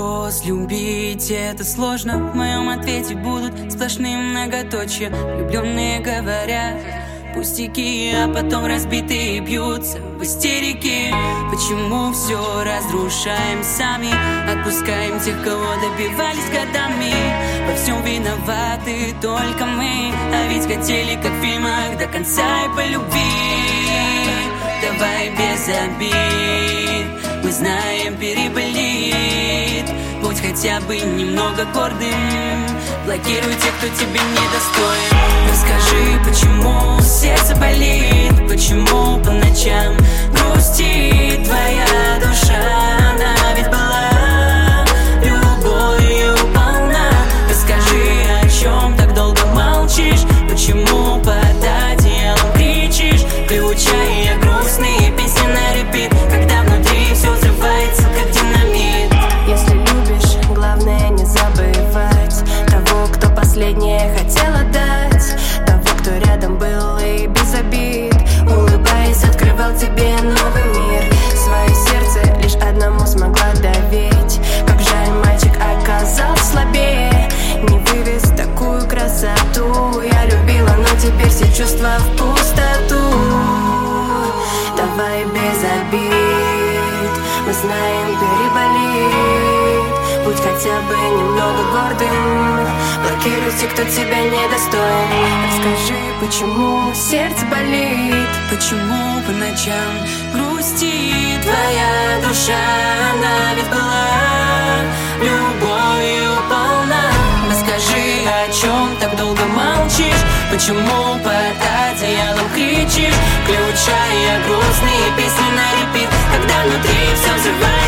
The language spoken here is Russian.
вопрос, любить это сложно. В моем ответе будут сплошные многоточия. Влюбленные говорят пустяки, а потом разбитые бьются в истерике. Почему все разрушаем сами? Отпускаем тех, кого добивались годами. Во всем виноваты только мы, а ведь хотели, как в фильмах, до конца и по любви. Давай без обид, мы знаем, переболит. Будь хотя бы немного гордым, блокируй тех, кто тебе недостоин. Расскажи, почему сердце болит, почему по ночам грустит твоя душа. Она ведь была любовью полна. Расскажи, о чем так долго молчишь, почему под одеялом кричишь, включая грустные песни на репит, когда внутри все взрывается, как динамит. Если любишь, главное не забывать того, кто последнее хотел отдать, того, кто рядом был и без обид, улыбаясь, открывал тебе новый мир. Свое сердце лишь одному смогла доверить. Как жаль, мальчик оказался слабее, не вывез такую красоту. Я любила, но теперь все чувства в пустоту. Давай без обид, мы знаем, переболит. Будь хотя бы немного гордым, блокируй тех, кто тебя недостоин. Расскажи, почему сердце болит, почему по ночам грустит твоя душа. Она ведь была любовью полна. Расскажи, о чем так долго молчишь, почему под одеялом кричишь, включая грустные песни на репит, когда внутри все взрывается.